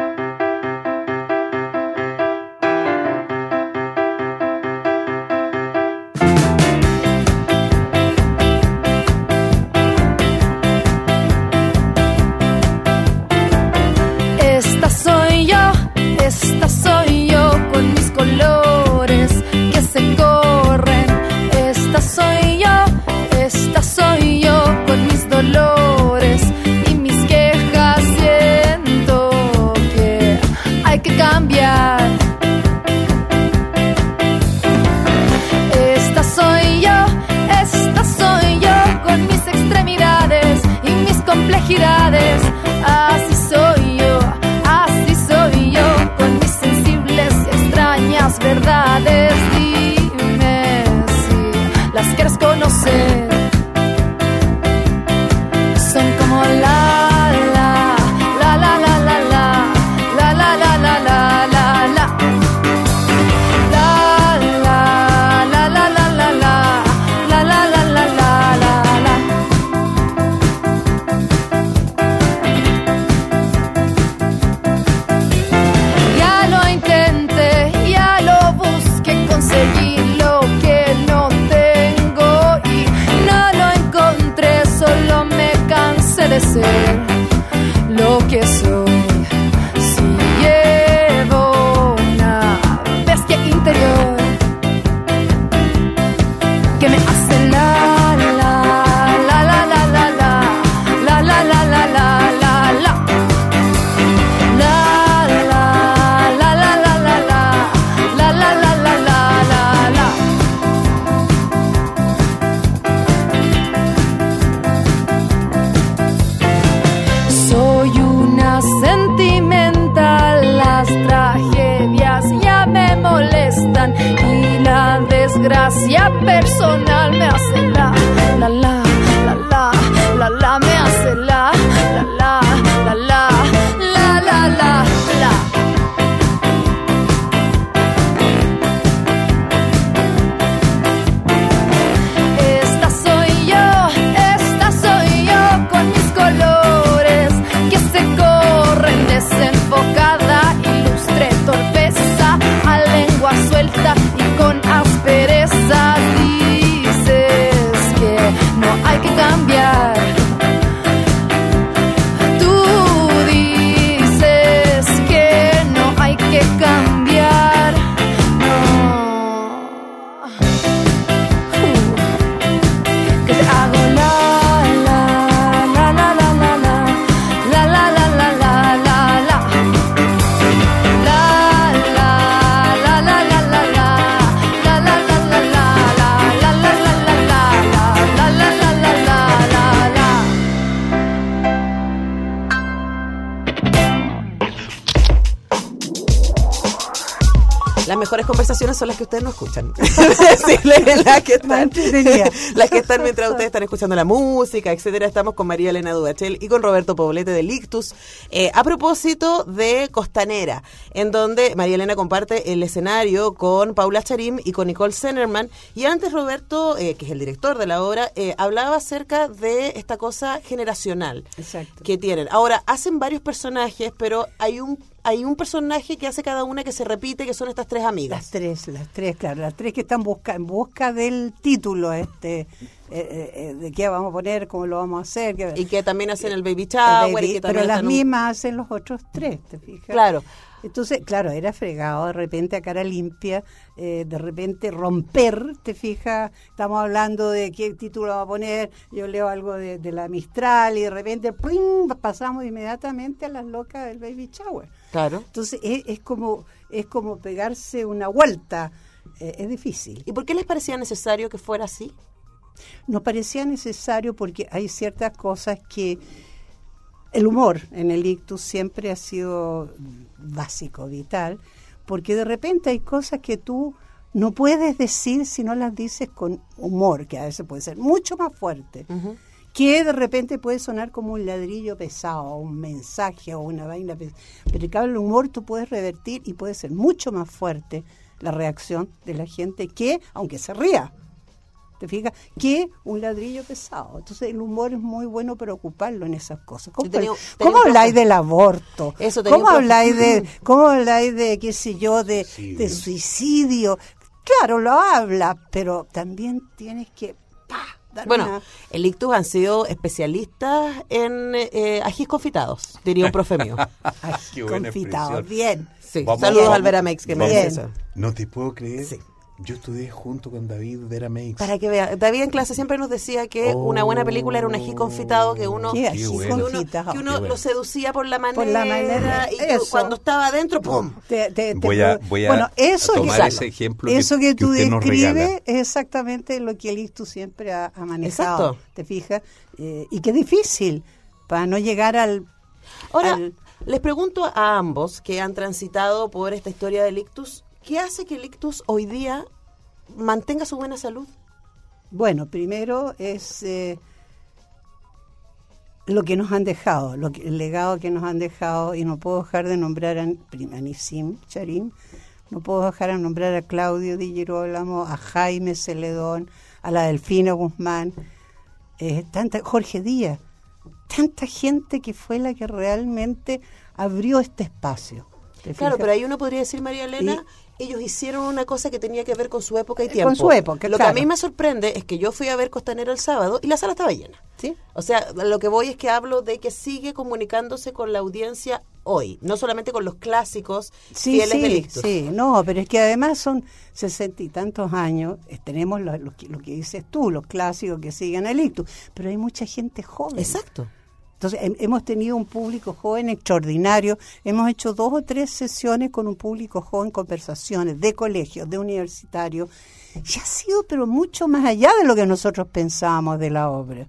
Esta soy yo, esta soy yo con mis colores que se corren. Esta soy yo, esta soy yo con mis dolores y mis quejas. Siento que hay que cambiar. Esta soy yo, esta soy yo con mis extremidades y mis complejidades. Así soy yo, así soy yo con mis sensibles y extrañas verdades. Dime si las quieres conocer. Son como la la la la la la la la la la la la la la. La la la la la la la la la la la la la la. Ya lo intenté, ya lo busqué, conseguí lo que no tengo y no lo encontré, solo me cansé de ser lo que soy. Si llevo una bestia interior que me hace la la la la la la la la la la la la la la. La la la la la la la la la la la la la. Soy una mejores conversaciones son las que ustedes no escuchan. Sí, las, que están, las que están mientras ustedes están escuchando la música, etcétera. Estamos con María Elena Dudachel y con Roberto Poblete del Ictus, eh, a propósito de Costanera, en donde María Elena comparte el escenario con Paula Charim y con Nicole Zenerman. Y antes Roberto, eh, que es el director de la obra, eh, hablaba acerca de esta cosa generacional. Exacto. Que tienen. Ahora, hacen varios personajes, pero hay un hay un personaje que hace cada una que se repite, que son estas tres amigas. Las tres, las tres, claro, las tres que están busca, en busca del título, este, eh, eh, de qué vamos a poner, cómo lo vamos a hacer. Que, y que también hacen el baby shower. El baby, y que pero las un... mismas hacen los otros tres, ¿te fijas? Claro. Entonces, claro, era fregado de repente a cara limpia, eh, de repente romper, te fijas, estamos hablando de qué título vamos a poner, yo leo algo de, de la Mistral y de repente ¡pling! Pasamos inmediatamente a las locas del baby shower. Claro. Entonces es, es como es como pegarse una vuelta, eh, es difícil. ¿Y por qué les parecía necesario que fuera así? Nos parecía necesario porque hay ciertas cosas que... El humor en el Ictus siempre ha sido básico, vital, porque de repente hay cosas que tú no puedes decir si no las dices con humor, que a veces puede ser mucho más fuerte, uh-huh. que de repente puede sonar como un ladrillo pesado, un mensaje o una vaina pesada. Pero claro, el humor tú puedes revertir y puede ser mucho más fuerte la reacción de la gente que, aunque se ría, ¿te fijas? Que un ladrillo pesado. Entonces el humor es muy bueno para ocuparlo en esas cosas. ¿Cómo, tenía, tenía ¿cómo habláis del aborto? Eso ¿Cómo habláis de, cómo habláis de, qué sé yo, de, de suicidio? Claro, lo habla, pero también tienes que... ¡pah! Bueno, una... el Ictus han sido especialistas en eh, ajís confitados, diría un profe mío. Ajís confitados, bien. Sí. Saludos al Veramex que me dice eso. No te puedo creer. Sí. Yo estudié junto con David Veramex. Para que vea, David en clase siempre nos decía que oh, una buena película era un ají confitado, que uno, ¿Qué que bueno. uno, que uno bueno. lo seducía por la manera, por la manera y que cuando estaba adentro, ¡pum! Te, te, te, voy a, voy a, bueno, eso a tomar que, ese ejemplo eso que, que, tú que describes es exactamente lo que el Ictus siempre ha, ha manejado. Exacto. ¿Te fijas? Eh, y qué difícil, para no llegar al... Ahora, al... les pregunto a ambos que han transitado por esta historia del Ictus, ¿qué hace que el Ictus hoy día mantenga su buena salud? Bueno, primero es eh, lo que nos han dejado, lo que, el legado que nos han dejado, y no puedo dejar de nombrar a, a Nisim Charim, no puedo dejar de nombrar a Claudio Di Girolamo, a Jaime Celedón, a la Delfina Guzmán, eh, tanta, Jorge Díaz, tanta gente que fue la que realmente abrió este espacio. Claro, pero ahí uno podría decir, María Elena, y, ellos hicieron una cosa que tenía que ver con su época y tiempo. Con su época, Lo claro. que a mí me sorprende es que yo fui a ver Costanera el sábado y la sala estaba llena. ¿Sí? O sea, lo que voy es que hablo de que sigue comunicándose con la audiencia hoy, no solamente con los clásicos sí, fieles sí, del Ictus. Sí, no, pero es que además son sesenta y tantos años, eh, tenemos lo, lo, que, lo que dices tú, los clásicos que siguen el Ictus, pero hay mucha gente joven. Exacto. Entonces, he, hemos tenido un público joven extraordinario. Hemos hecho dos o tres sesiones con un público joven, conversaciones de colegios, de universitarios. Y ha sido, pero mucho más allá de lo que nosotros pensábamos de la obra.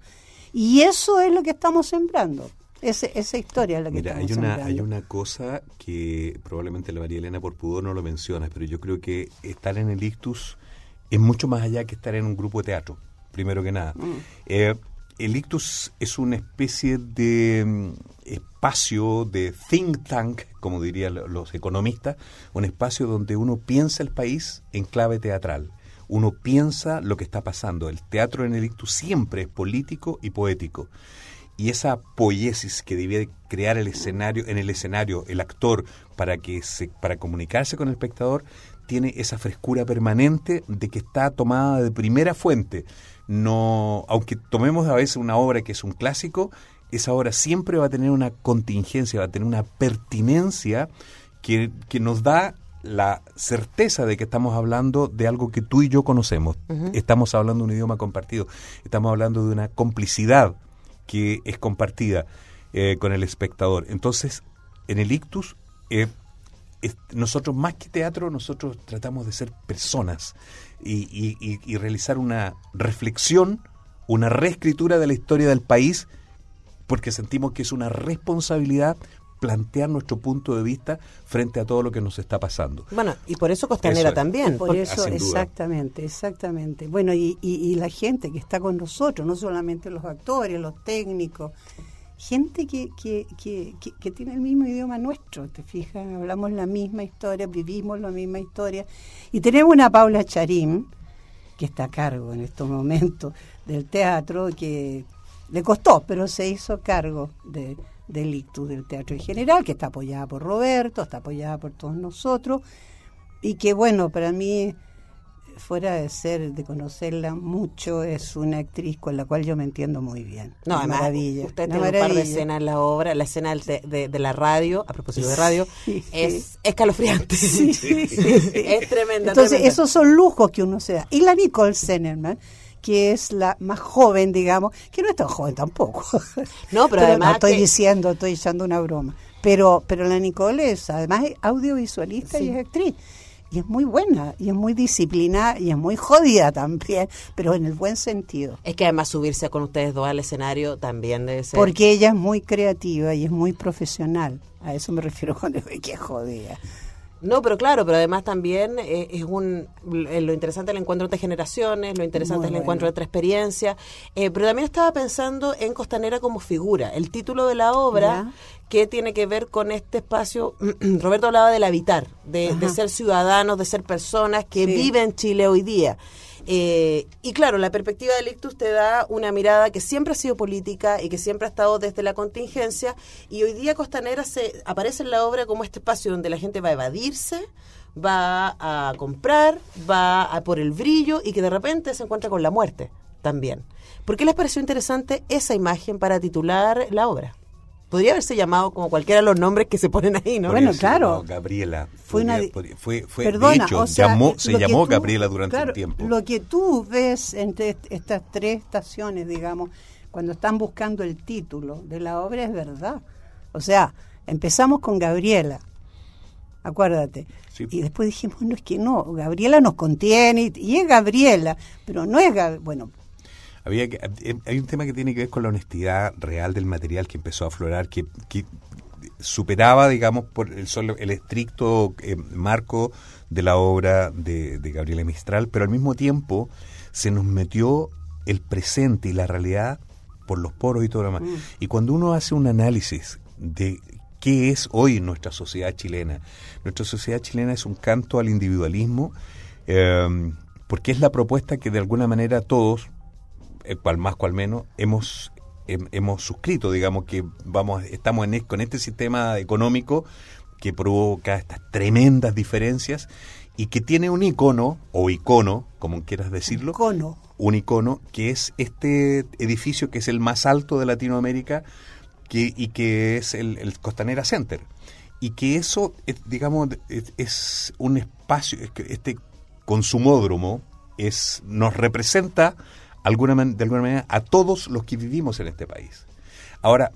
Y eso es lo que estamos sembrando. Ese, esa historia es la que Mira, estamos hay una, sembrando. hay una cosa que probablemente la María Elena por pudor no lo menciona, pero yo creo que estar en el Ictus es mucho más allá que estar en un grupo de teatro, primero que nada. Mm. Eh, El Ictus es una especie de um, espacio de think tank, como dirían los economistas, un espacio donde uno piensa el país en clave teatral. Uno piensa lo que está pasando. El teatro en el Ictus siempre es político y poético. Y esa poiesis que debe crear el escenario, en el escenario el actor para que se, para comunicarse con el espectador, tiene esa frescura permanente de que está tomada de primera fuente. No, aunque tomemos a veces una obra que es un clásico, esa obra siempre va a tener una contingencia, va a tener una pertinencia que, que nos da la certeza de que estamos hablando de algo que tú y yo conocemos. Uh-huh. Estamos hablando de un idioma compartido, estamos hablando de una complicidad que es compartida eh, con el espectador. Entonces, en el Ictus, eh, es, nosotros más que teatro, nosotros tratamos de ser personas y, y, y, y realizar una reflexión, una reescritura de la historia del país, porque sentimos que es una responsabilidad plantear nuestro punto de vista frente a todo lo que nos está pasando. Bueno, y por eso Costanera Eso, también. Por porque, eso, sin duda. exactamente, exactamente. Bueno, y, y, y la gente que está con nosotros, no solamente los actores, los técnicos, gente que, que, que, que, que tiene el mismo idioma nuestro, ¿te fijas? Hablamos la misma historia, vivimos la misma historia. Y tenemos una Paula Charín, que está a cargo en estos momentos del teatro, que le costó, pero se hizo cargo de, del ictus del teatro en general, que está apoyada por Roberto, está apoyada por todos nosotros, y que bueno, para mí, fuera de ser, de conocerla mucho, es una actriz con la cual yo me entiendo muy bien. No, Una además, maravilla, usted una tiene un par de maravilla. escenas en la obra, la escena de, de, de la radio, a propósito de radio, Sí, es sí. escalofriante. Sí, sí, sí. Es tremenda. Entonces, tremenda. esos son lujos que uno se da. Y la Nicole Zenerman, que es la más joven, digamos, que no es tan joven tampoco. No, pero además no estoy que- diciendo, estoy echando una broma. Pero, pero la Nicole es, además, es audiovisualista Sí. y es actriz. Y es muy buena, y es muy disciplinada, y es muy jodida también, pero en el buen sentido. Es que además subirse con ustedes dos al escenario también debe ser. Porque ella es muy creativa y es muy profesional. A eso me refiero cuando digo que es jodida. No, pero claro, pero además también eh, es un eh, lo interesante es el encuentro entre generaciones, lo interesante Muy es el bueno. encuentro entre experiencias, eh, pero también estaba pensando en Costanera como figura. El título de la obra, Ya. que tiene que ver con este espacio, Roberto hablaba del habitar, de, de Ajá. ser ciudadanos, de ser personas que Sí. viven en Chile hoy día. Eh, y claro, la perspectiva del ictus te da una mirada que siempre ha sido política y que siempre ha estado desde la contingencia, y hoy día Costanera se aparece en la obra como este espacio donde la gente va a evadirse, va a comprar, va a por el brillo, y que de repente se encuentra con la muerte también. ¿Por qué les pareció interesante esa imagen para titular la obra? Podría haberse llamado como cualquiera de los nombres que se ponen ahí, ¿no? Bueno, Podría ser claro. llamado Gabriela. Fue una Podría- di- podría- fue, fue, Perdona, de hecho, o sea, llamó, eh, se lo que llamó tú- Gabriela durante claro, un tiempo. Lo que tú ves entre est- estas tres estaciones, digamos, cuando están buscando el título de la obra, es verdad. O sea, empezamos con Gabriela, acuérdate. Sí. Y después dijimos, no, es que no, Gabriela nos contiene, y, y es Gabriela, pero no es Gabriela. Bueno, Había que, eh, hay un tema que tiene que ver con la honestidad real del material que empezó a aflorar, que, que superaba, digamos, por el, solo, el estricto eh, marco de la obra de, de Gabriela Mistral, pero al mismo tiempo se nos metió el presente y la realidad por los poros y todo lo demás. Mm. Y cuando uno hace un análisis de qué es hoy nuestra sociedad chilena, nuestra sociedad chilena es un canto al individualismo, eh, porque es la propuesta que de alguna manera todos, eh, cual más cual menos, hemos hem- hemos suscrito, digamos que vamos estamos en es- con este sistema económico que provoca estas tremendas diferencias y que tiene un icono o icono, como quieras decirlo, cono. un icono que es este edificio que es el más alto de Latinoamérica que, y que es el, el Costanera Center, y que eso es, digamos es, es un espacio, es que este consumódromo es nos representa alguna man- de alguna manera a todos los que vivimos en este país. Ahora,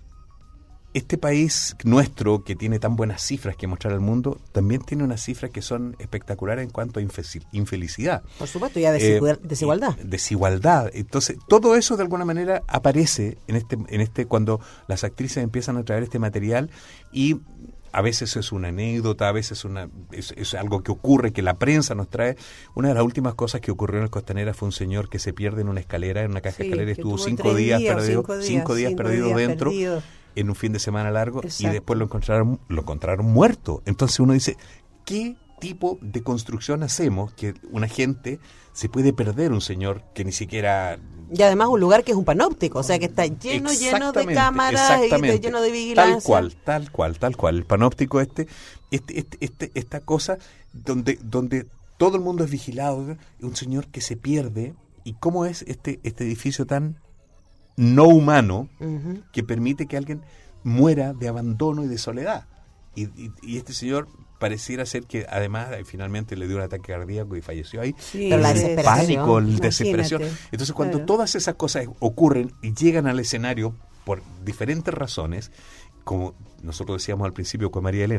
este país nuestro, que tiene tan buenas cifras que mostrar al mundo, también tiene unas cifras que son espectaculares en cuanto a infelici- infelicidad. Por supuesto, y a desigual- Eh, desigualdad. y desigualdad. Entonces, todo eso de alguna manera aparece en este, en este cuando las actrices empiezan a traer este material, y a veces es una anécdota, a veces una, es, es algo que ocurre, que la prensa nos trae. Una de las últimas cosas que ocurrió en el Costanera fue un señor que se pierde en una escalera, en una caja de Sí, escalera, que estuvo tuvo cinco tres días, días, perdido, cinco días, cinco días cinco perdido días dentro, perdido. en un fin de semana largo, y Exacto. después lo encontraron, lo encontraron muerto. Entonces uno dice, ¿qué tipo de construcción hacemos que una gente se puede perder un señor que ni siquiera... Y además un lugar que es un panóptico, o sea que está lleno, lleno de Exactamente, cámaras y de, exactamente. lleno de vigilancia. Tal cual, tal cual, tal cual. El panóptico este, este, este, este esta cosa donde, donde todo el mundo es vigilado, un señor que se pierde, y cómo es este, este edificio tan no humano Ujú. que permite que alguien muera de abandono y de soledad. Y, y, y este señor pareciera ser que además eh, finalmente le dio un ataque cardíaco y falleció ahí. Sí, Pero la sí, desesperación. Pánico, la Imagínate. desesperación. Entonces, cuando Claro. todas esas cosas ocurren y llegan al escenario por diferentes razones, como nosotros decíamos al principio con María Elena,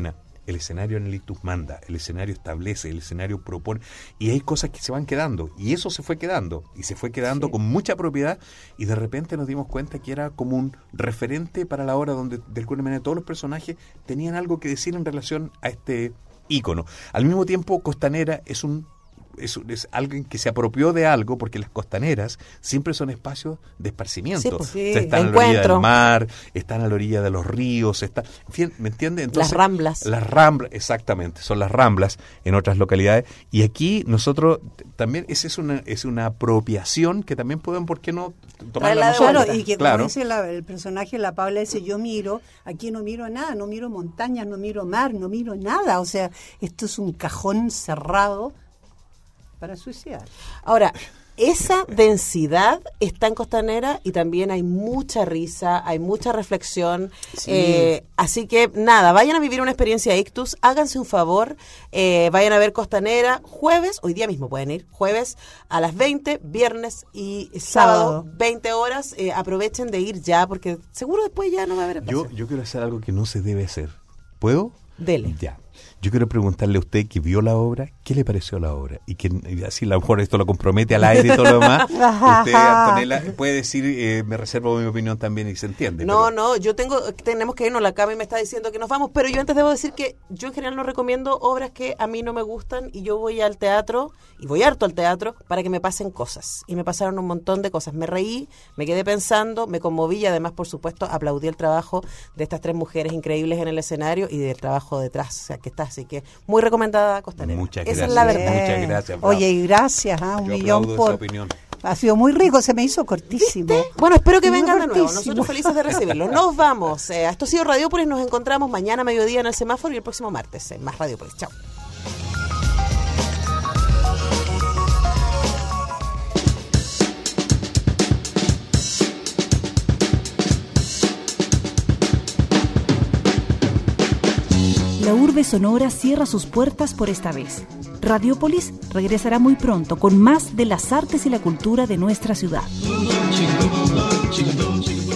El escenario en el ictus manda, el escenario establece, el escenario propone, y hay cosas que se van quedando, y eso se fue quedando, y se fue quedando sí. con mucha propiedad, y de repente nos dimos cuenta que era como un referente para la obra donde de alguna manera todos los personajes tenían algo que decir en relación a este ícono. Al mismo tiempo, Costanera es un Es, es alguien que se apropió de algo, porque las costaneras siempre son espacios de esparcimiento. Sí, pues, sí, o sea, están a la orilla del mar, están a la orilla de los ríos, está, en fin, ¿me entiende? Entonces, las ramblas. Las ramblas, exactamente, son las ramblas en otras localidades. Y aquí nosotros también, esa es una es una apropiación que también pueden, ¿por qué no tomarla nosotros? Claro, y que claro. como dice la, el personaje, la Paula dice, yo miro, aquí no miro nada, no miro montañas, no miro mar, no miro nada. O sea, esto es un cajón cerrado para suicidar. Ahora, esa densidad está en Costanera y también hay mucha risa, hay mucha reflexión. Sí. Eh, así que nada, vayan a vivir una experiencia ictus, háganse un favor, eh, vayan a ver Costanera jueves, hoy día mismo pueden ir, jueves a las veinte, viernes y sábado, sábado. veinte horas. Eh, aprovechen de ir ya porque seguro después ya no va a haber espacio. Yo, yo quiero hacer algo que no se debe hacer. ¿Puedo? Dele. Ya. Yo quiero preguntarle a usted que vio la obra, ¿qué le pareció la obra? Y que así a lo mejor esto lo compromete al aire y todo lo demás. Usted, Antonella, puede decir, eh, me reservo mi opinión también y se entiende. No, pero... no, yo tengo, tenemos que irnos, la Cami me está diciendo que nos vamos, pero yo antes debo decir que yo en general no recomiendo obras que a mí no me gustan y yo voy al teatro, y voy harto al teatro, para que me pasen cosas. Y me pasaron un montón de cosas. Me reí, me quedé pensando, me conmoví y además, por supuesto, aplaudí el trabajo de estas tres mujeres increíbles en el escenario y del trabajo detrás, o sea, que está, así que muy recomendada Costanera. Muchas Esa gracias. es la verdad. Muchas gracias. Bravo. Oye, y gracias, ¿eh? un Yo millón por... esa opinión. Ha sido muy rico, se me hizo cortísimo. ¿Viste? Bueno, espero que Muy vengan de nuevo. cortísimo. Nosotros felices de recibirlos. Nos vamos. Eh, esto ha sido Radiopolis. Nos encontramos mañana a mediodía en el semáforo y el próximo martes en más Radiopolis. Chao. La urbe sonora cierra sus puertas por esta vez. Radiopolis regresará muy pronto con más de las artes y la cultura de nuestra ciudad.